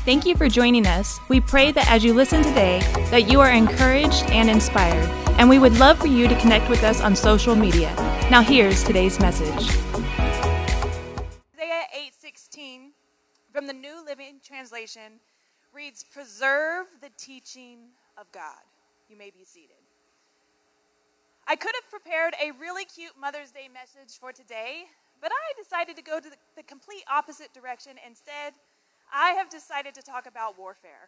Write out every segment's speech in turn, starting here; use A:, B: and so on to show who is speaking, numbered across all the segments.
A: Thank you for joining us. We pray that as you listen today, that you are encouraged and inspired, and we would love for you to connect with us on social media. Now here's today's message.
B: Isaiah 8:16 from the New Living Translation reads, "Preserve the teaching of God." You may be seated. I could have prepared a really cute Mother's Day message for today, but I decided to go to the complete opposite direction. Instead, I have decided to talk about warfare.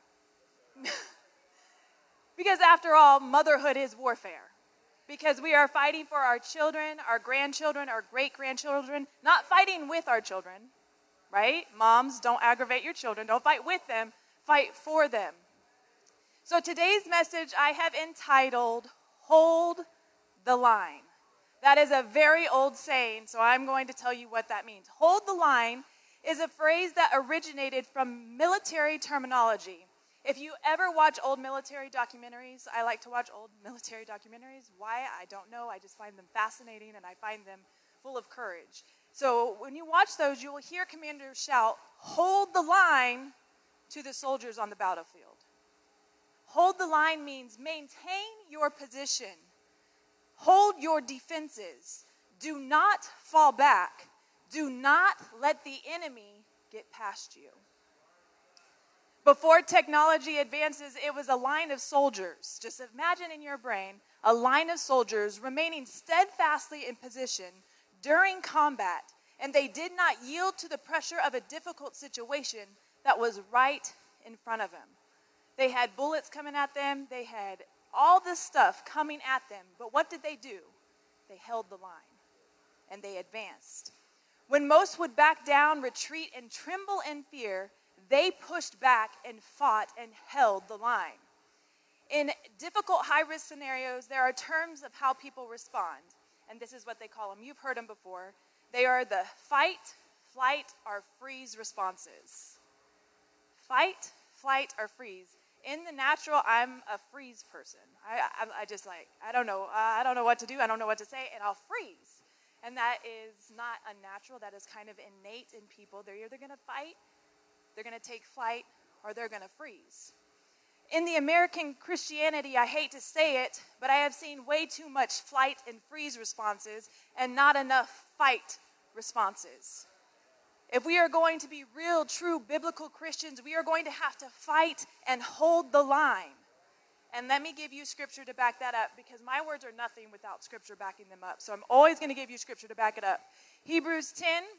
B: Because after all, motherhood is warfare. Because we are fighting for our children, our grandchildren, our great-grandchildren, not fighting with our children, right? Moms, don't aggravate your children. Don't fight with them. Fight for them. So today's message I have entitled, "Hold the Line." That is a very old saying, so I'm going to tell you what that means. Hold the line is a phrase that originated from military terminology. If you ever watch old military documentaries, I like to watch old military documentaries. Why? I don't know. I just find them fascinating, and I find them full of courage. So when you watch those, you will hear commanders shout, "Hold the line," to the soldiers on the battlefield. Hold the line means maintain your position. Hold your defenses. Do not fall back. Do not let the enemy get past you. Before technology advances, it was a line of soldiers. Just imagine in your brain a line of soldiers remaining steadfastly in position during combat, and they did not yield to the pressure of a difficult situation that was right in front of them. They had bullets coming at them. They had all this stuff coming at them. But what did they do? They held the line, and they advanced. When most would back down, retreat, and tremble in fear, they pushed back and fought and held the line. In difficult high-risk scenarios, there are terms of how people respond, and this is what they call them. You've heard them before. They are the fight, flight, or freeze responses. Fight, flight, or freeze. In the natural, I'm a freeze person. I just I don't know what to do. I don't know what to say, and I'll freeze. And that is not unnatural. That is kind of innate in people. They're either going to fight, they're going to take flight, or they're going to freeze. In the American Christianity, I hate to say it, but I have seen way too much flight and freeze responses and not enough fight responses. If we are going to be real, true, biblical Christians, we are going to have to fight and hold the line. And let me give you scripture to back that up, because my words are nothing without scripture backing them up. So I'm always going to give you scripture to back it up. Hebrews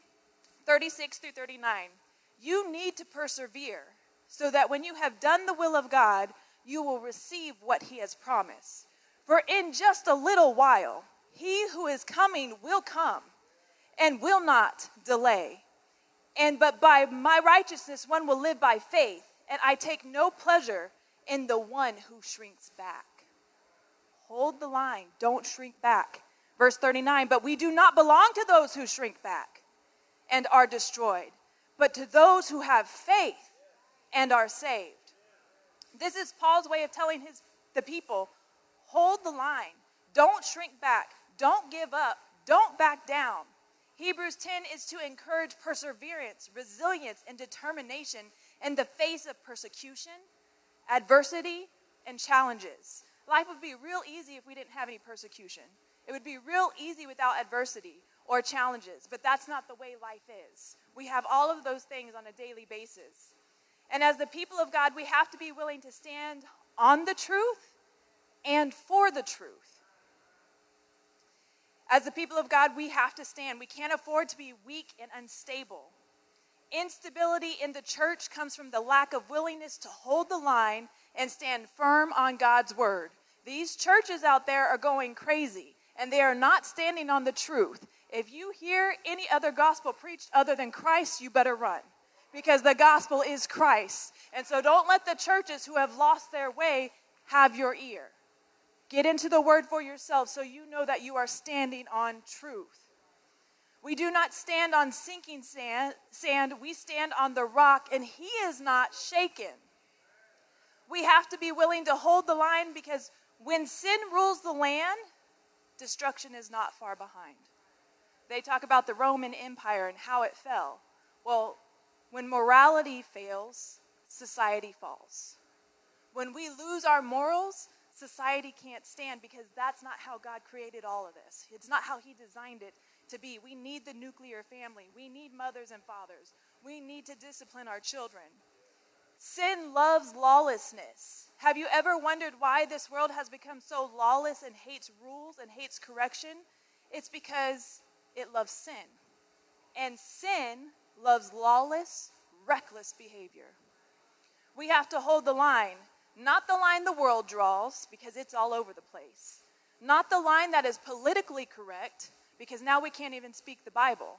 B: 10:36-39. You need to persevere so that when you have done the will of God, you will receive what he has promised. For in just a little while, he who is coming will come and will not delay. But by my righteousness, one will live by faith, and I take no pleasure in the one who shrinks back. Hold the line. Don't shrink back. Verse 39, but we do not belong to those who shrink back and are destroyed, but to those who have faith and are saved. This is Paul's way of telling the people, hold the line. Don't shrink back. Don't give up. Don't back down. Hebrews 10 is to encourage perseverance, resilience, and determination in the face of persecution, adversity, and challenges. Life would be real easy if we didn't have any persecution. It would be real easy without adversity or challenges, but that's not the way life is. We have all of those things on a daily basis. And as the people of God, we have to be willing to stand on the truth and for the truth. As the people of God, we have to stand. We can't afford to be weak and unstable. Instability in the church comes from the lack of willingness to hold the line and stand firm on God's word. These churches out there are going crazy, and they are not standing on the truth. If you hear any other gospel preached other than Christ, you better run, because the gospel is Christ. And so don't let the churches who have lost their way have your ear. Get into the word for yourself so you know that you are standing on truth. We do not stand on sinking sand. We stand on the rock, and he is not shaken. We have to be willing to hold the line, because when sin rules the land, destruction is not far behind. They talk about the Roman Empire and how it fell. Well, when morality fails, society falls. When we lose our morals, society can't stand, because that's not how God created all of this. It's not how he designed it to be. We need the nuclear family. We need mothers and fathers. We need to discipline our children. Sin loves lawlessness. Have you ever wondered why this world has become so lawless and hates rules and hates correction? It's because it loves sin. And sin loves lawless, reckless behavior. We have to hold the line. Not the line the world draws, because it's all over the place. Not the line that is politically correct, because now we can't even speak the Bible.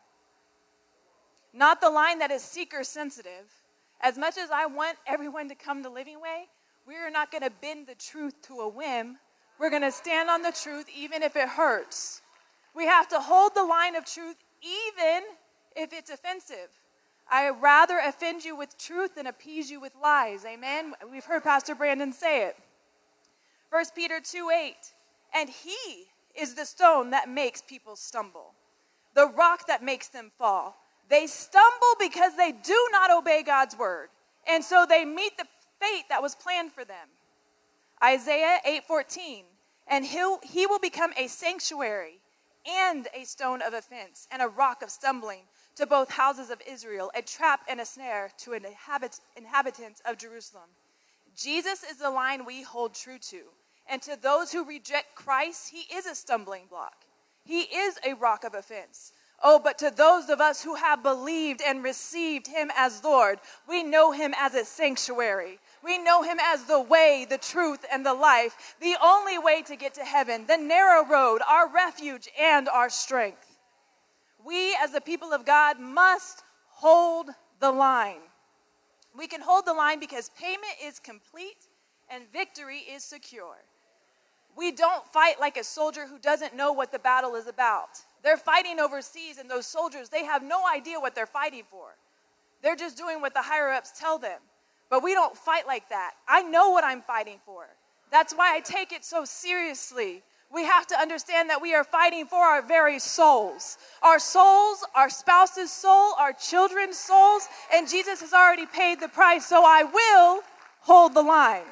B: Not the line that is seeker sensitive. As much as I want everyone to come to Living Way, we're not going to bend the truth to a whim. We're going to stand on the truth even if it hurts. We have to hold the line of truth even if it's offensive. I rather offend you with truth than appease you with lies. Amen? We've heard Pastor Brandon say it. 1 Peter 2:8, and he is the stone that makes people stumble, the rock that makes them fall. They stumble because they do not obey God's word, and so they meet the fate that was planned for them. Isaiah 8:14, and he will become a sanctuary and a stone of offense and a rock of stumbling to both houses of Israel, a trap and a snare to inhabitants of Jerusalem. Jesus is the line we hold true to. And to those who reject Christ, he is a stumbling block. He is a rock of offense. Oh, but to those of us who have believed and received him as Lord, we know him as a sanctuary. We know him as the way, the truth, and the life, the only way to get to heaven, the narrow road, our refuge, and our strength. We, as the people of God, must hold the line. We can hold the line because payment is complete and victory is secure. We don't fight like a soldier who doesn't know what the battle is about. They're fighting overseas, and those soldiers, they have no idea what they're fighting for. They're just doing what the higher-ups tell them. But we don't fight like that. I know what I'm fighting for. That's why I take it so seriously. We have to understand that we are fighting for our very souls. Our souls, our spouse's soul, our children's souls, and Jesus has already paid the price, so I will hold the line.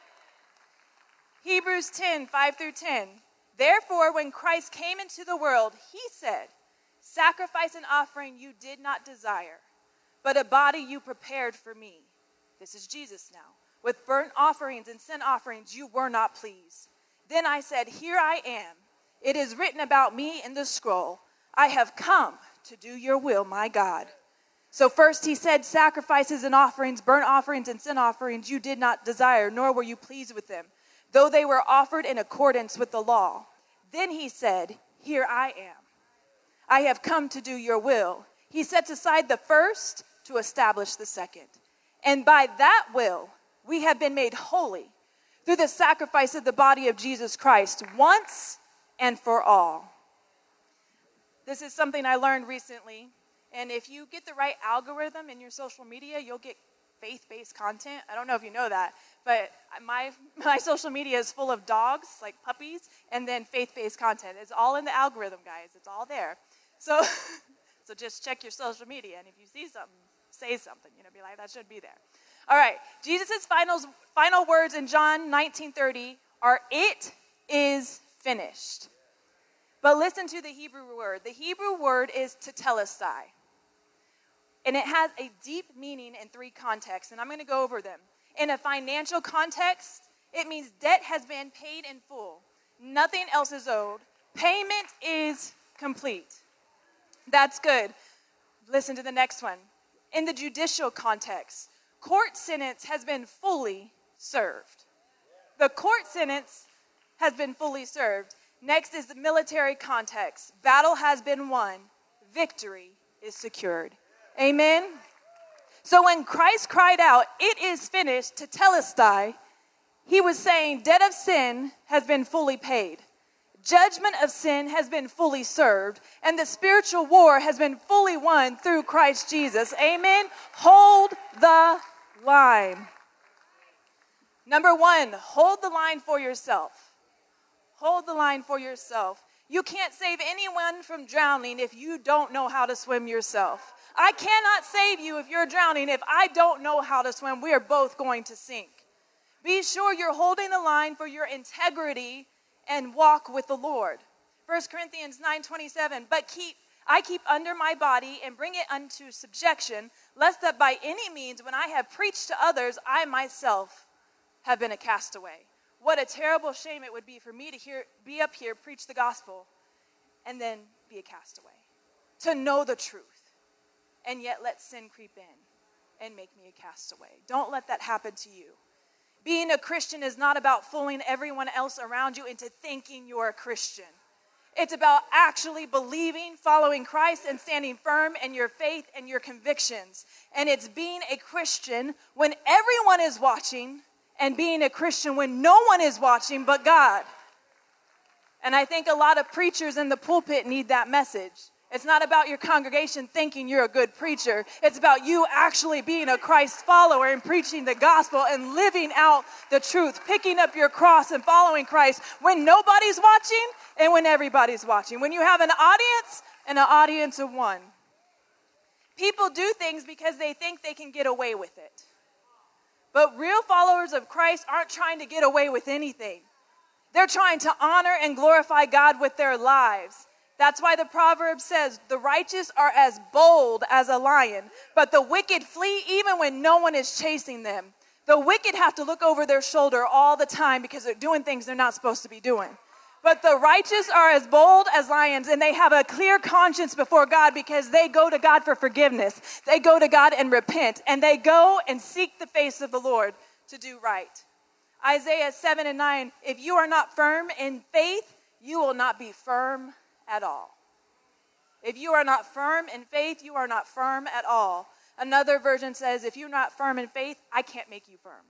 B: Hebrews 10:5-10. Therefore, when Christ came into the world, he said, sacrifice and offering you did not desire, but a body you prepared for me. This is Jesus now. With burnt offerings and sin offerings you were not pleased. Then I said, here I am. It is written about me in the scroll. I have come to do your will, my God. So first he said, sacrifices and offerings, burnt offerings and sin offerings you did not desire, nor were you pleased with them, though they were offered in accordance with the law. Then he said, here I am. I have come to do your will. He sets aside the first to establish the second. And by that will, we have been made holy through the sacrifice of the body of Jesus Christ once and for all. This is something I learned recently. And if you get the right algorithm in your social media, you'll get faith-based content. I don't know if you know that, but my social media is full of dogs, like puppies, and then faith-based content. It's all in the algorithm, guys. It's all there. So just check your social media, and if you see something, say something. Be like, that should be there. All right, Jesus' final words in John 19:30 are, it is finished. But listen to the Hebrew word. The Hebrew word is tetelestai. And it has a deep meaning in three contexts, and I'm going to go over them. In a financial context, it means debt has been paid in full. Nothing else is owed. Payment is complete. That's good. Listen to the next one. In the judicial context, court sentence has been fully served. The court sentence has been fully served. Next is the military context. Battle has been won. Victory is secured. Amen? So when Christ cried out, it is finished, tetelestai, he was saying debt of sin has been fully paid. Judgment of sin has been fully served, and the spiritual war has been fully won through Christ Jesus. Amen? Hold the line. Number one, hold the line for yourself. Hold the line for yourself. You can't save anyone from drowning if you don't know how to swim yourself. I cannot save you if you're drowning. If I don't know how to swim, we are both going to sink. Be sure you're holding the line for your integrity and walk with the Lord. 1 Corinthians 9:27, but I keep under my body and bring it unto subjection, lest that by any means when I have preached to others, I myself have been a castaway. What a terrible shame it would be for me to be up here, preach the gospel, and then be a castaway. To know the truth, and yet let sin creep in and make me a castaway. Don't let that happen to you. Being a Christian is not about fooling everyone else around you into thinking you're a Christian. It's about actually believing, following Christ, and standing firm in your faith and your convictions. And it's being a Christian when everyone is watching, and being a Christian when no one is watching but God. And I think a lot of preachers in the pulpit need that message. It's not about your congregation thinking you're a good preacher. It's about you actually being a Christ follower and preaching the gospel and living out the truth, picking up your cross and following Christ when nobody's watching and when everybody's watching. When you have an audience and an audience of one. People do things because they think they can get away with it. But real followers of Christ aren't trying to get away with anything. They're trying to honor and glorify God with their lives. That's why the proverb says, the righteous are as bold as a lion, but the wicked flee even when no one is chasing them. The wicked have to look over their shoulder all the time because they're doing things they're not supposed to be doing. But the righteous are as bold as lions, and they have a clear conscience before God because they go to God for forgiveness. They go to God and repent, and they go and seek the face of the Lord to do right. Isaiah 7:9, if you are not firm in faith, you will not be firm at all. If you are not firm in faith, you are not firm at all. Another version says, if you're not firm in faith, I can't make you firm.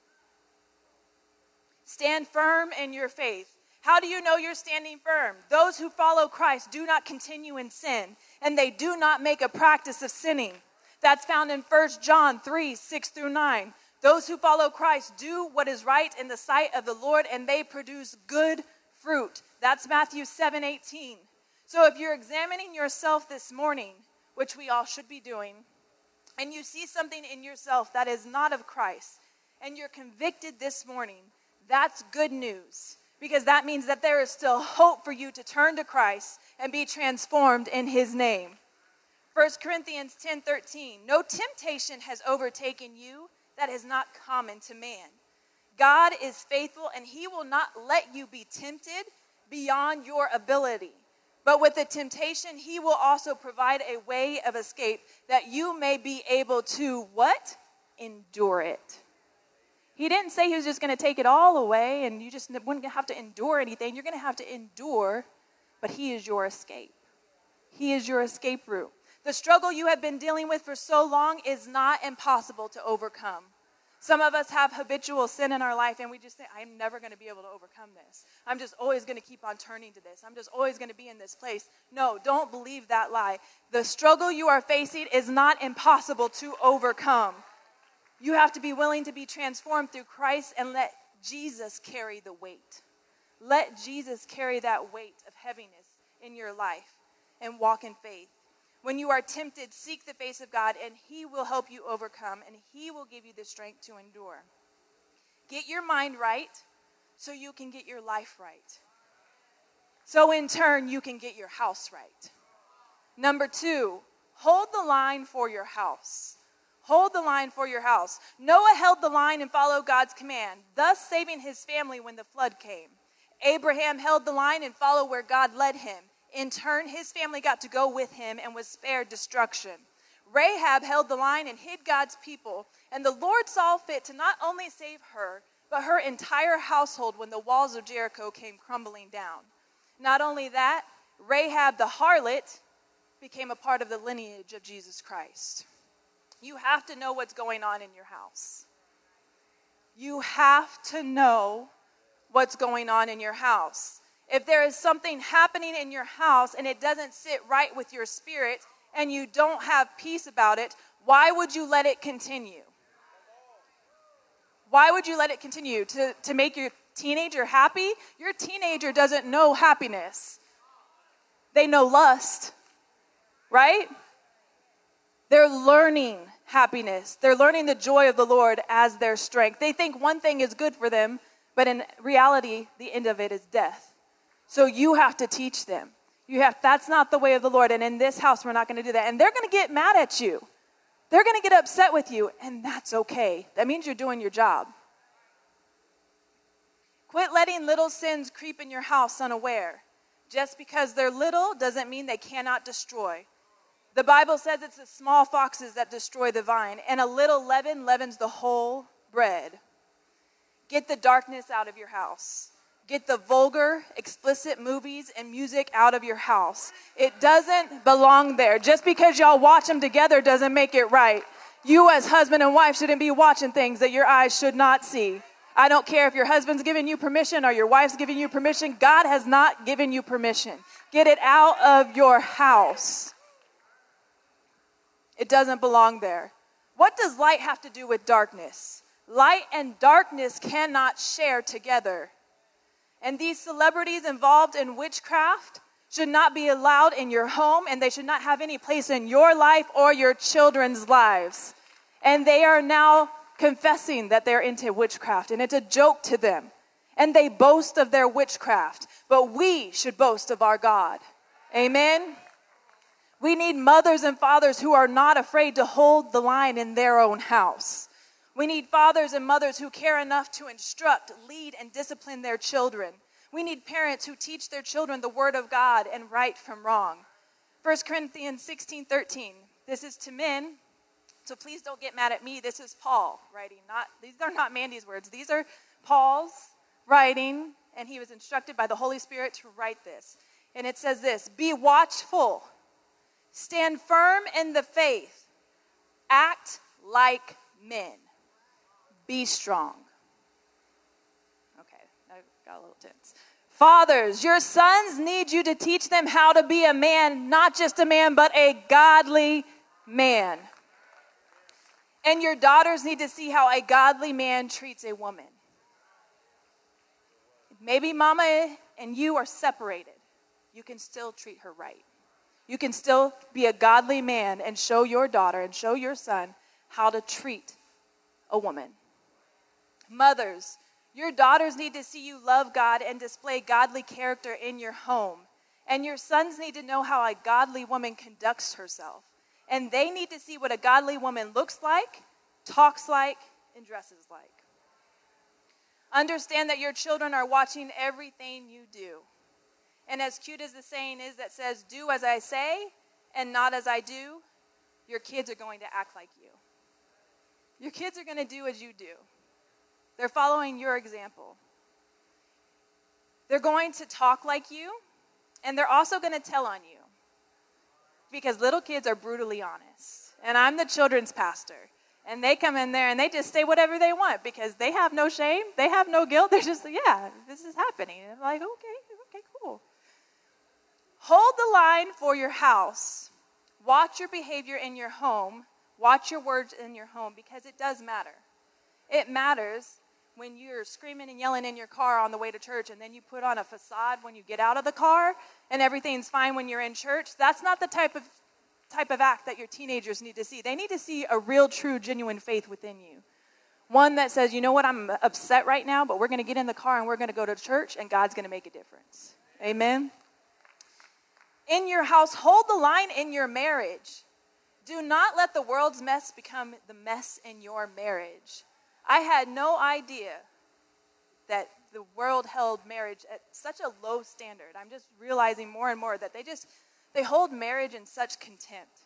B: Stand firm in your faith. How do you know you're standing firm? Those who follow Christ do not continue in sin, and they do not make a practice of sinning. That's found in 1 John 3:6-9. Those who follow Christ do what is right in the sight of the Lord, and they produce good fruit. That's Matthew 7:18. So if you're examining yourself this morning, which we all should be doing, and you see something in yourself that is not of Christ, and you're convicted this morning, that's good news. Because that means that there is still hope for you to turn to Christ and be transformed in his name. 1 Corinthians 10:13, no temptation has overtaken you that is not common to man. God is faithful, and he will not let you be tempted beyond your ability. But with the temptation, he will also provide a way of escape that you may be able to, what? Endure it. He didn't say he was just going to take it all away and you just wouldn't have to endure anything. You're going to have to endure, but he is your escape. He is your escape route. The struggle you have been dealing with for so long is not impossible to overcome. Some of us have habitual sin in our life and we just think, I'm never going to be able to overcome this. I'm just always going to keep on turning to this. I'm just always going to be in this place. No, don't believe that lie. The struggle you are facing is not impossible to overcome. You have to be willing to be transformed through Christ and let Jesus carry the weight. Let Jesus carry that weight of heaviness in your life and walk in faith. When you are tempted, seek the face of God and he will help you overcome and he will give you the strength to endure. Get your mind right so you can get your life right. So in turn, you can get your house right. Number 2, hold the line for your house. Hold the line for your house. Noah held the line and followed God's command, thus saving his family when the flood came. Abraham held the line and followed where God led him. In turn, his family got to go with him and was spared destruction. Rahab held the line and hid God's people, and the Lord saw fit to not only save her, but her entire household when the walls of Jericho came crumbling down. Not only that, Rahab the harlot became a part of the lineage of Jesus Christ. You have to know what's going on in your house. You have to know what's going on in your house. If there is something happening in your house and it doesn't sit right with your spirit and you don't have peace about it, why would you let it continue? Why would you let it continue? To make your teenager happy? Your teenager doesn't know happiness. They know lust, right? They're learning happiness. They're learning the joy of the Lord as their strength. They think one thing is good for them, but in reality, the end of it is death. So you have to teach them. That's not the way of the Lord. And in this house, we're not going to do that. And they're going to get mad at you. They're going to get upset with you, and that's okay. That means you're doing your job. Quit letting little sins creep in your house unaware. Just because they're little doesn't mean they cannot destroy. The Bible says it's the small foxes that destroy the vine, and a little leaven leavens the whole bread. Get the darkness out of your house. Get the vulgar, explicit movies and music out of your house. It doesn't belong there. Just because y'all watch them together doesn't make it right. You as husband and wife shouldn't be watching things that your eyes should not see. I don't care if your husband's giving you permission or your wife's giving you permission. God has not given you permission. Get it out of your house. It doesn't belong there. What does light have to do with darkness? Light and darkness cannot share together. And these celebrities involved in witchcraft should not be allowed in your home, and they should not have any place in your life or your children's lives. And they are now confessing that they're into witchcraft, and it's a joke to them. And they boast of their witchcraft, but we should boast of our God. Amen? We need mothers and fathers who are not afraid to hold the line in their own house. We need fathers and mothers who care enough to instruct, lead, and discipline their children. We need parents who teach their children the word of God and right from wrong. 1 Corinthians 16:13. This is to men, so please don't get mad at me. This is Paul writing. These are not Mandy's words. These are Paul's writing, and he was instructed by the Holy Spirit to write this. And it says this: be watchful, stand firm in the faith, act like men. Be strong. Okay, I got a little tense. Fathers, your sons need you to teach them how to be a man, not just a man, but a godly man. And your daughters need to see how a godly man treats a woman. Maybe mama and you are separated. You can still treat her right. You can still be a godly man and show your daughter and show your son how to treat a woman. Mothers, your daughters need to see you love God and display godly character in your home. And your sons need to know how a godly woman conducts herself. And they need to see what a godly woman looks like, talks like, and dresses like. Understand that your children are watching everything you do. And as cute as the saying is that says, do as I say and not as I do, your kids are going to act like you. Your kids are going to do as you do. They're following your example. They're going to talk like you, and they're also going to tell on you. Because little kids are brutally honest. And I'm the children's pastor. And they come in there and they just say whatever they want because they have no shame. They have no guilt. They're just, yeah, this is happening. And I'm like, okay, cool. Hold the line for your house. Watch your behavior in your home. Watch your words in your home because it does matter. It matters when you're screaming and yelling in your car on the way to church and then you put on a facade when you get out of the car and everything's fine when you're in church. That's not the type of act that your teenagers need to see. They need to see a real, true, genuine faith within you. One that says, you know what, I'm upset right now, but we're going to get in the car and we're going to go to church and God's going to make a difference. Amen? In your house, hold the line in your marriage. Do not let the world's mess become the mess in your marriage. I had no idea that the world held marriage at such a low standard. I'm just realizing more and more that they hold marriage in such contempt.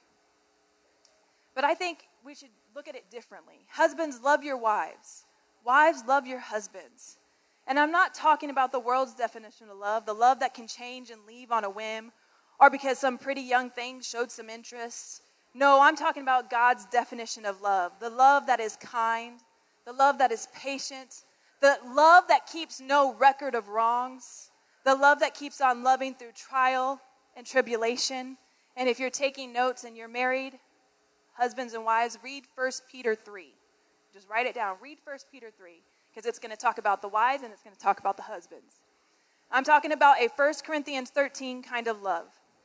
B: But I think we should look at it differently. Husbands, love your wives. Wives, love your husbands. And I'm not talking about the world's definition of love, the love that can change and leave on a whim, or because some pretty young thing showed some interest. No, I'm talking about God's definition of love, the love that is kind, the love that is patient, the love that keeps no record of wrongs, the love that keeps on loving through trial and tribulation. And if you're taking notes and you're married, husbands and wives, read 1 Peter 3. Just write it down. Read 1 Peter 3 because it's going to talk about the wives and it's going to talk about the husbands. I'm talking about a 1 Corinthians 13 kind of love.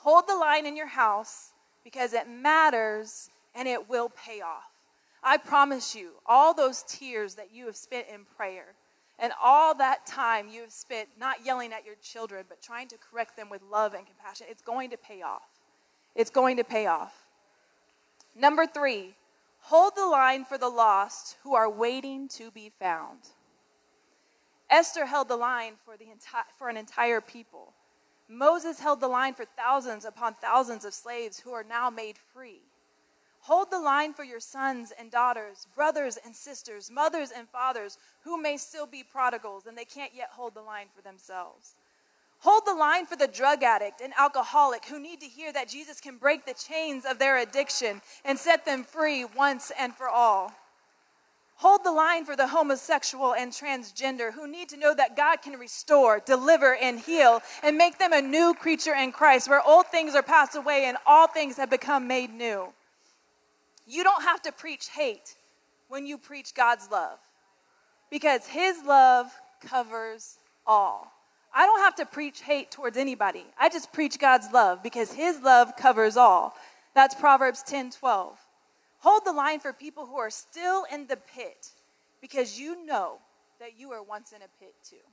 B: Hold the line in your house because it matters and it will pay off. I promise you, all those tears that you have spent in prayer and all that time you have spent not yelling at your children but trying to correct them with love and compassion, it's going to pay off. It's going to pay off. Number 3, hold the line for the lost who are waiting to be found. Esther held the line for an entire people. Moses held the line for thousands upon thousands of slaves who are now made free. Hold the line for your sons and daughters, brothers and sisters, mothers and fathers who may still be prodigals and they can't yet hold the line for themselves. Hold the line for the drug addict and alcoholic who need to hear that Jesus can break the chains of their addiction and set them free once and for all. Hold the line for the homosexual and transgender who need to know that God can restore, deliver, and heal and make them a new creature in Christ where old things are passed away and all things have become made new. You don't have to preach hate when you preach God's love because his love covers all. I don't have to preach hate towards anybody. I just preach God's love because his love covers all. That's Proverbs 10:12. Hold the line for people who are still in the pit because you know that you were once in a pit too.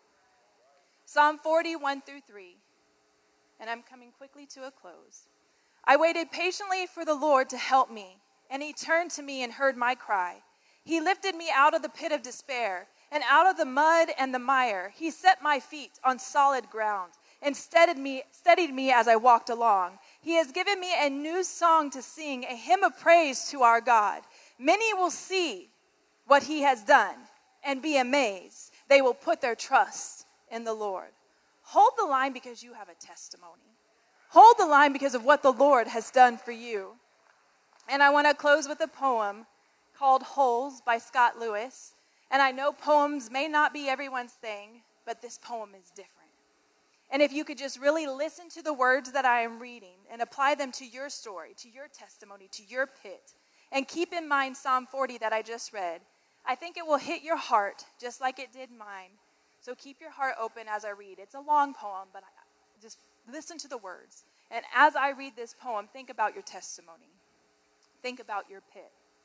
B: Psalm 41-3, and I'm coming quickly to a close. I waited patiently for the Lord to help me, and he turned to me and heard my cry. He lifted me out of the pit of despair and out of the mud and the mire. He set my feet on solid ground and steadied me as I walked along. He has given me a new song to sing, a hymn of praise to our God. Many will see what he has done and be amazed. They will put their trust in the Lord. Hold the line because you have a testimony. Hold the line because of what the Lord has done for you. And I want to close with a poem called Holes by Scott Lewis. And I know poems may not be everyone's thing, but this poem is different. And if you could just really listen to the words that I am reading and apply them to your story, to your testimony, to your pit, and keep in mind Psalm 40 that I just read, I think it will hit your heart just like it did mine. So keep your heart open as I read. It's a long poem, but just listen to the words. And as I read this poem, think about your testimony. Think about your pit.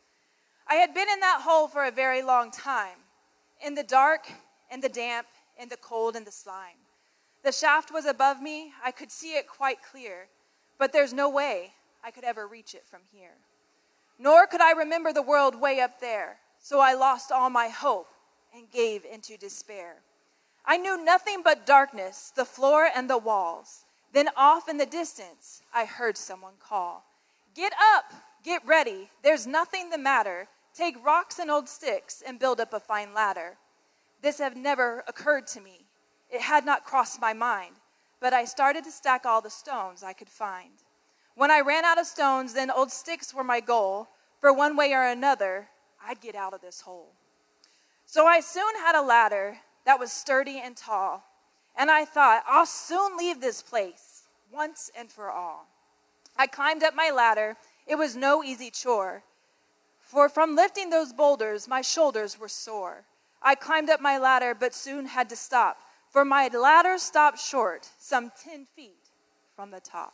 B: I had been in that hole for a very long time, in the dark, in the damp, in the cold, and the slime. The shaft was above me. I could see it quite clear, but there's no way I could ever reach it from here. Nor could I remember the world way up there, so I lost all my hope and gave into despair. I knew nothing but darkness, the floor and the walls. Then off in the distance, I heard someone call. Get up, get ready, there's nothing the matter. Take rocks and old sticks and build up a fine ladder. This had never occurred to me. It had not crossed my mind, but I started to stack all the stones I could find. When I ran out of stones, then old sticks were my goal. For one way or another, I'd get out of this hole. So I soon had a ladder that was sturdy and tall, and I thought, I'll soon leave this place once and for all. I climbed up my ladder. It was no easy chore, for from lifting those boulders, my shoulders were sore. I climbed up my ladder, but soon had to stop, for my ladder stopped short, some 10 feet from the top.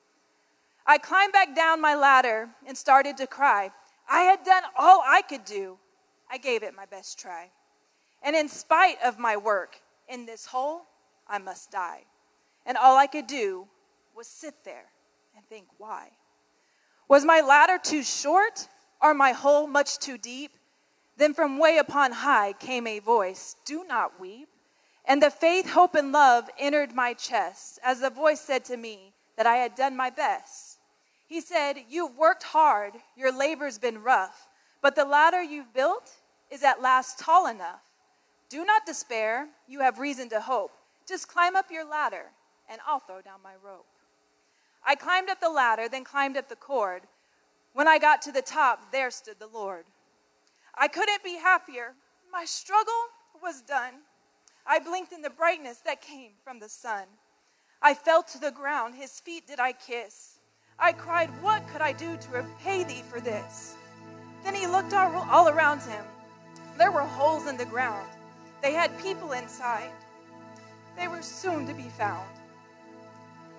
B: I climbed back down my ladder and started to cry. I had done all I could do. I gave it my best try. And in spite of my work in this hole, I must die. And all I could do was sit there and think, why? Was my ladder too short, or my hole much too deep? Then from way upon high came a voice, do not weep. And the faith, hope, and love entered my chest as the voice said to me that I had done my best. He said, you've worked hard, your labor's been rough, but the ladder you've built is at last tall enough. Do not despair, you have reason to hope. Just climb up your ladder, and I'll throw down my rope. I climbed up the ladder, then climbed up the cord. When I got to the top, there stood the Lord. I couldn't be happier. My struggle was done. I blinked in the brightness that came from the sun. I fell to the ground, his feet did I kiss. I cried, what could I do to repay thee for this? Then he looked all around him. There were holes in the ground. They had people inside. They were soon to be found.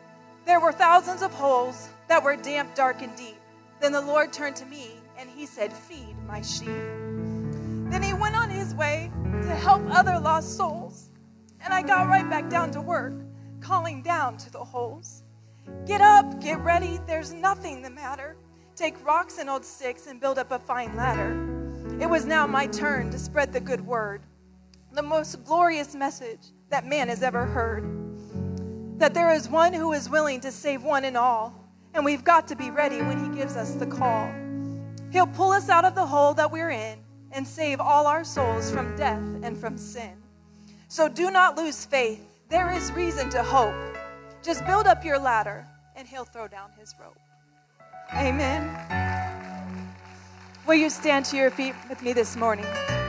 B: There were thousands of holes that were damp, dark, and deep. Then the Lord turned to me and he said, feed my sheep. Then he went on his way to help other lost souls. And I got right back down to work, calling down to the holes. Get up, get ready, there's nothing the matter. Take rocks and old sticks and build up a fine ladder. It was now my turn to spread the good word, the most glorious message that man has ever heard. That there is one who is willing to save one and all, and we've got to be ready when he gives us the call. He'll pull us out of the hole that we're in and save all our souls from death and from sin. So do not lose faith. There is reason to hope. Just build up your ladder, and he'll throw down his rope. Amen. Will you stand to your feet with me this morning?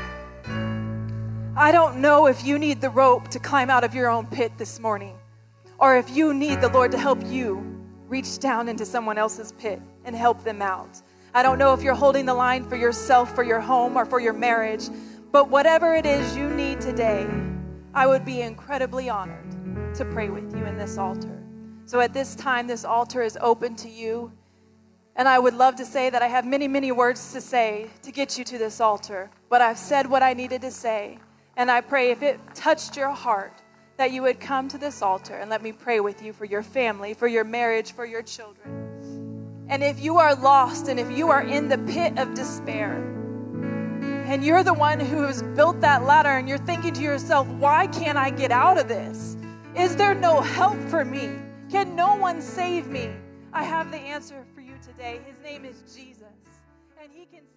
B: I don't know if you need the rope to climb out of your own pit this morning, or if you need the Lord to help you reach down into someone else's pit and help them out. I don't know if you're holding the line for yourself, for your home, or for your marriage, but whatever it is you need today, I would be incredibly honored to pray with you in this altar. So at this time, this altar is open to you, and I would love to say that I have many, many words to say to get you to this altar, but I've said what I needed to say, and I pray if it touched your heart, that you would come to this altar and let me pray with you for your family, for your marriage, for your children. And if you are lost and if you are in the pit of despair, and you're the one who's built that ladder and you're thinking to yourself, why can't I get out of this? Is there no help for me? Can no one save me? I have the answer for you today. His name is Jesus, and he can